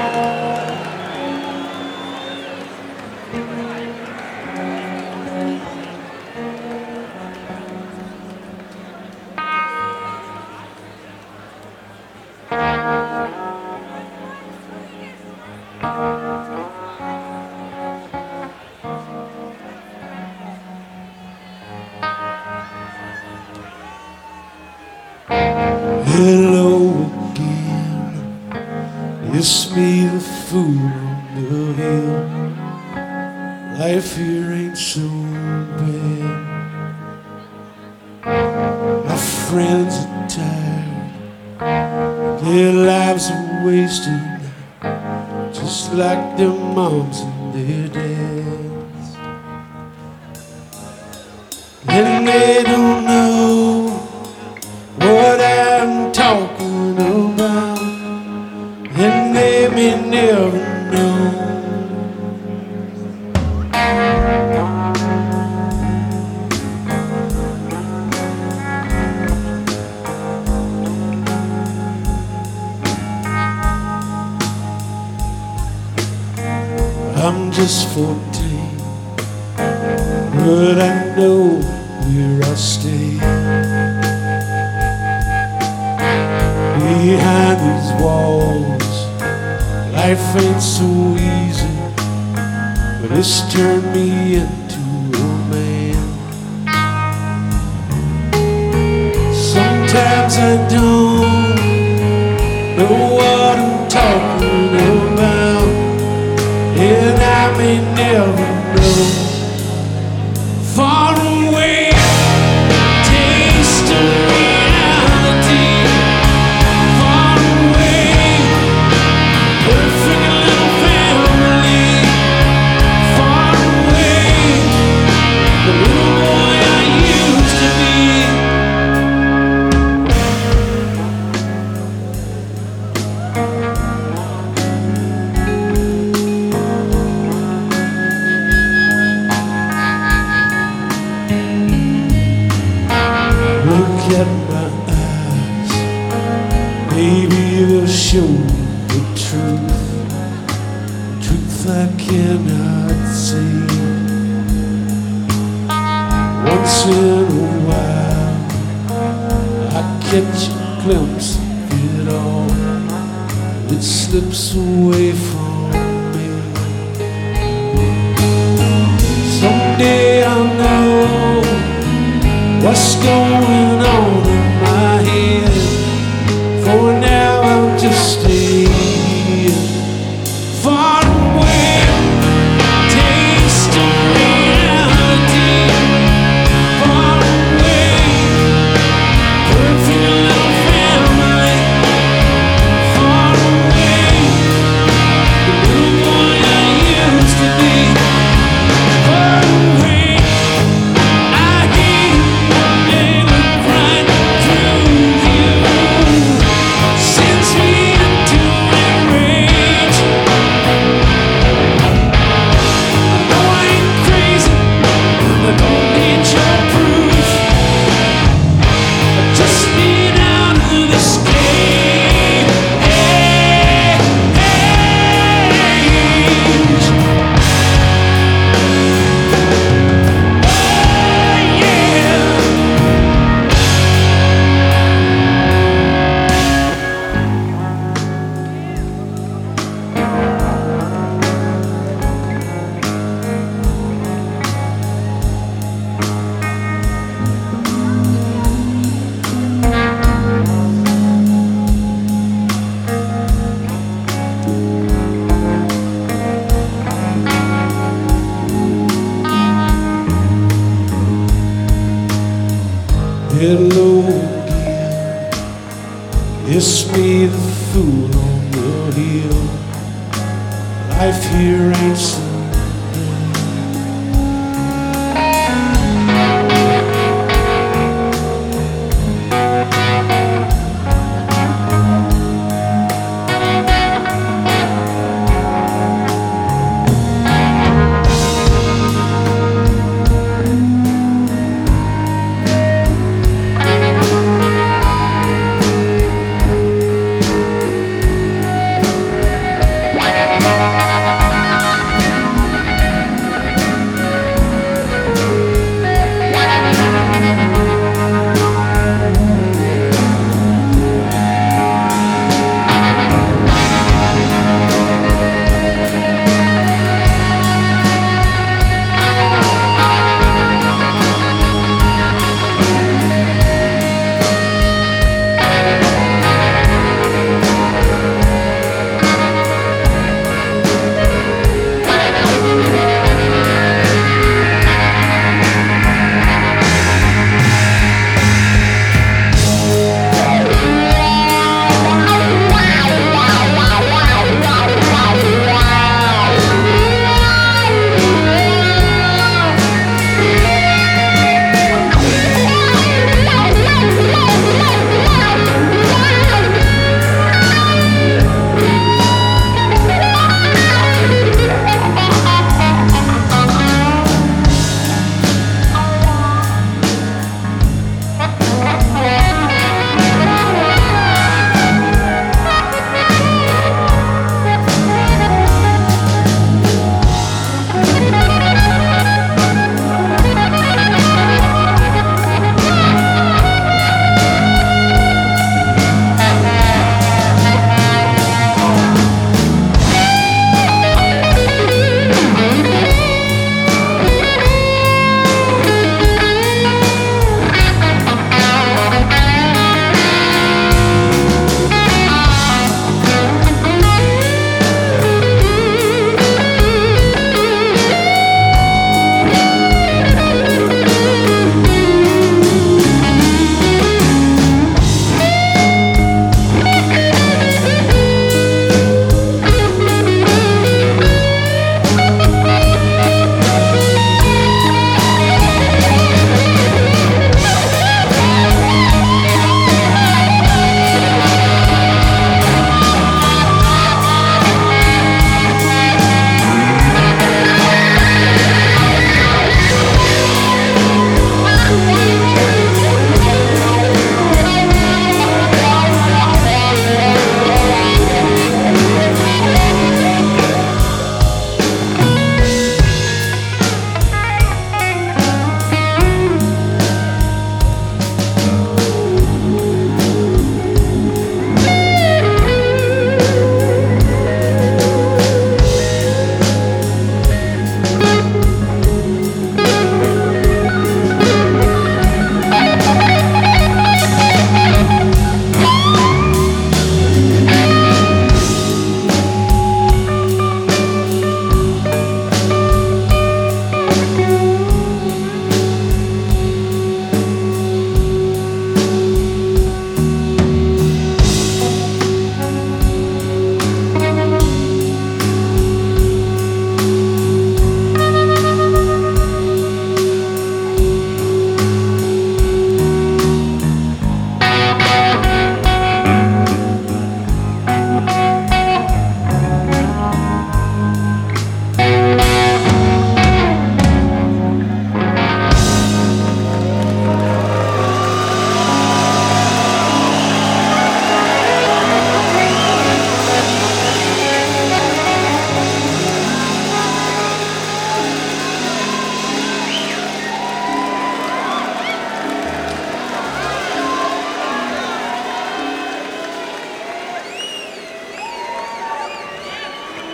Hello again, it's me, the fool on the hill. Life here ain't so bad. My friends are tired, their lives are wasted, just like their moms and their dads. And they don't know what I'm talking about, and they may never know. I'm just 14, but I know where I stay. Behind these walls, life ain't so easy, but it's turned me into a man. Sometimes I don't know what I'm talking about, and I may never know. Far away, taste of reality. Far away, perfect little family. Far away, the little boy I used to be. Look at my eyes, maybe they'll show the truth I cannot see. Once in a while, I catch a glimpse of it all. It slips away from me. Someday I'll know what's going on in my head. For now I'm just staying far away. Taste of reality. Far away, perfect little family. Far away, the little boy I used to be. Far away, I hear they look right through you. Sends me into a rage. I know I ain't crazy, I don't need your proof. I just need out of this cage. Hello again, it's me, the fool on the hill. Life here ain't so